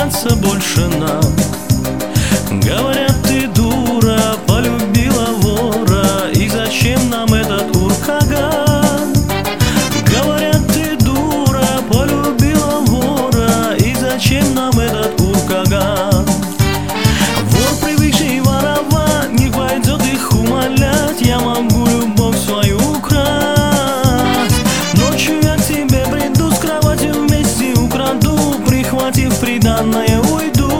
встречаться больше нам. Говорят, ты дура, полюбила вора, и зачем нам этот уркаган? Говорят, ты дура, полюбила вора, и зачем нам этот уркаган? Вор, привыкший воровать, не пойдет их умолять. Я могу любовь свою украсть. Ночью я к тебе приду, с кроватью вместе украду, прихватив приданное уйду.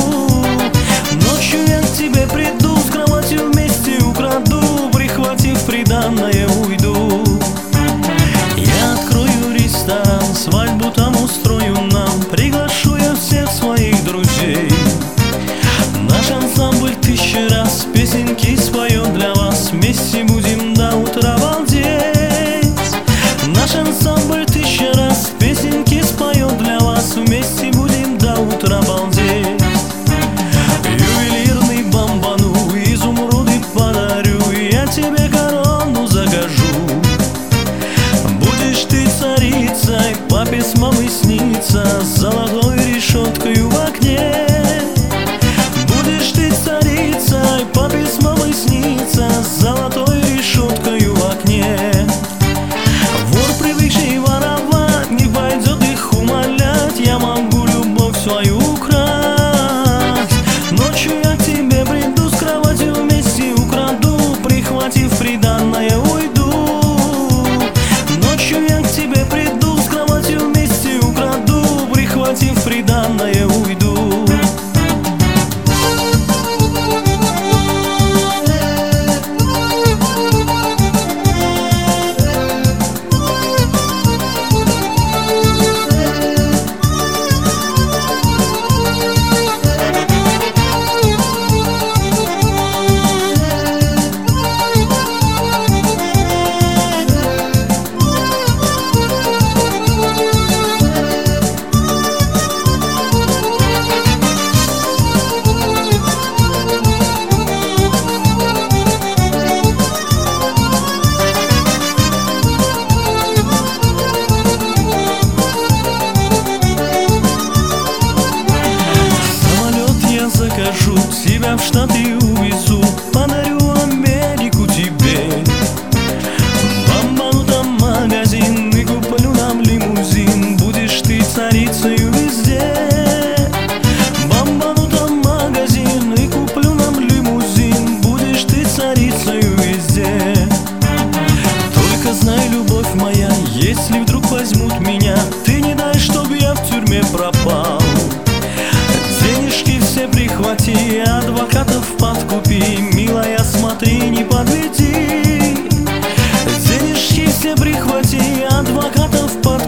Ночью я к тебе приду, с кроватью вместе украду, прихватив приданное уйду. Я открою ресторан, свадьбу там устрою нам, приглашу я всех своих друзей. Наш ансамбль 1000 раз песенки споет для вас, вместе будем до утра балдеть. Наш ансамбль 1000 раз песенки споет для вас, вместе будем до утра балдеть. Ювелирный бомбану, изумруды подарю, я тебе корону закажу. Будешь ты царицей, папе с мамой снится, с золотой решеткой в окне. Будешь ты царицей, папе с мамой снится, с золотой решеткой в окне. Вор, привыкший воровать, не пойдет их умолять. Я могу любовь свою украсть. Ночью я к тебе приду, с кроватью вместе украду, прихватив приданное уйду. Ночью я к тебе приду, с кроватью вместе украду, прихватив приданное уйду. Закажу, тебя в Штаты увезу, подарю Америку тебе. Бомбану там магазин и куплю нам лимузин, будешь ты царицей везде. Бомбану там магазин и куплю нам лимузин, будешь ты царицей везде. Только знай, любовь моя, если вдруг возьмут меня, ты не дай, чтоб я в тюрьме пропал. Денежки все прихвати, адвокатов подкупи, милая, смотри, не подведи. Денежки все прихвати, адвокатов подкупи.